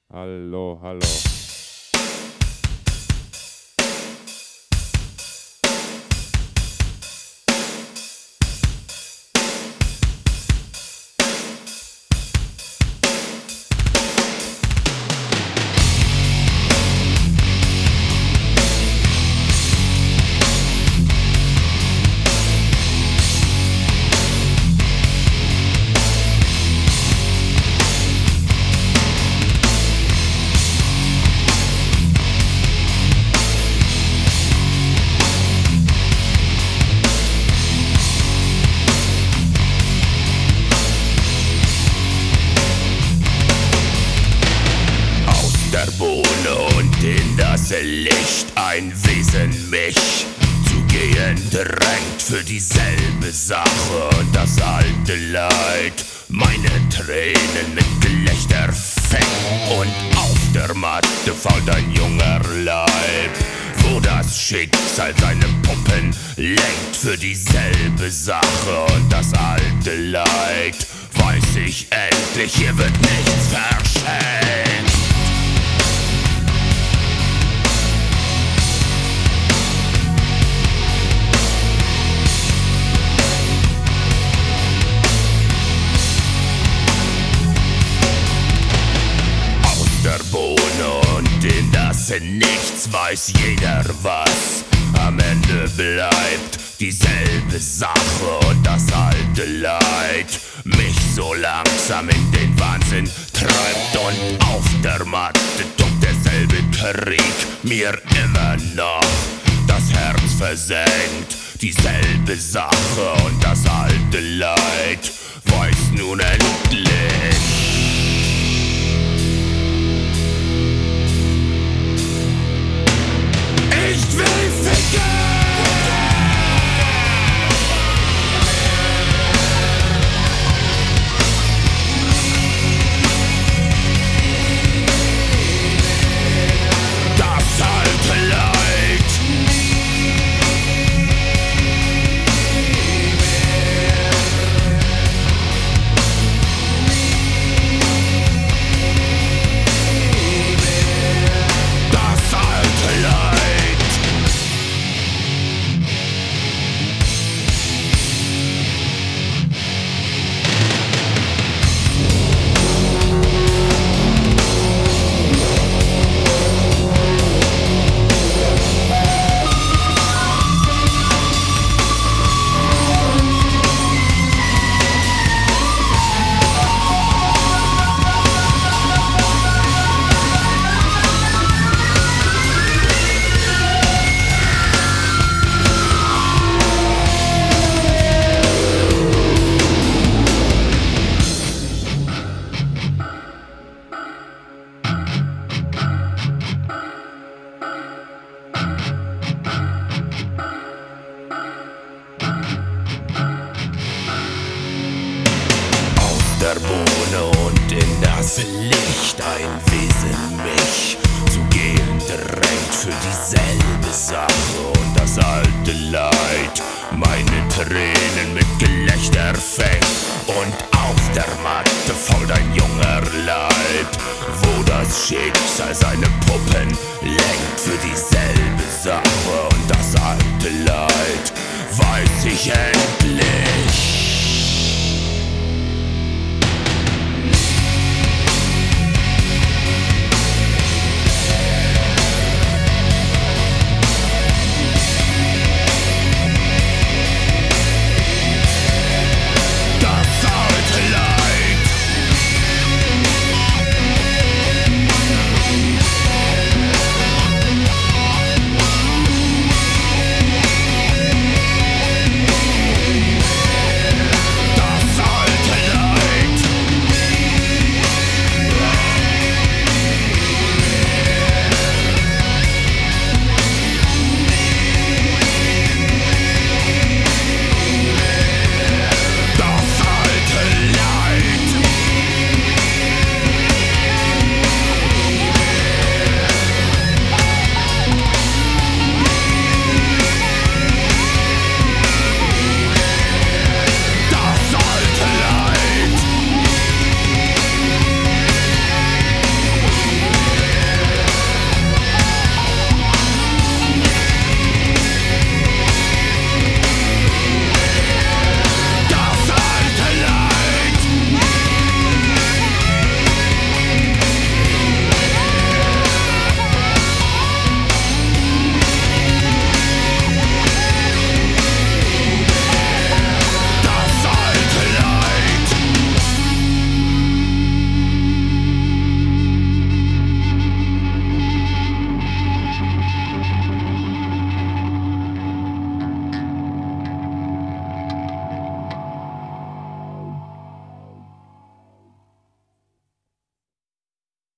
Hallo, hallo. Der Bohne und in das Licht ein Wesen mich zu gehen drängt für dieselbe Sache und das alte Leid meine Tränen mit Gelächter fängt und auf der Matte fault ein junger Leib, wo das Schicksal seine Puppen lenkt für dieselbe Sache und das alte Leid. Weiß ich endlich, hier wird nichts verschenkt. Der Bohne und in das Nichts weiß jeder was. Am Ende bleibt dieselbe Sache und das alte Leid mich so langsam in den Wahnsinn treibt. Und auf der Matte tobt derselbe Krieg mir immer noch das Herz versenkt. Dieselbe Sache und das alte Leid weiß nun endlich. Ich will ficken! Das alte Leid! Das alte Leid! Der Bohne und in das Licht ein Wesen mich zu gehen drängt für dieselbe Sache und das alte Leid meine Tränen mit Gelächter fängt und auf der Matte fault ein junger Leib, wo das Schicksal seine Puppen lenkt für dieselbe Sache und das alte Leid weiß ich endlich.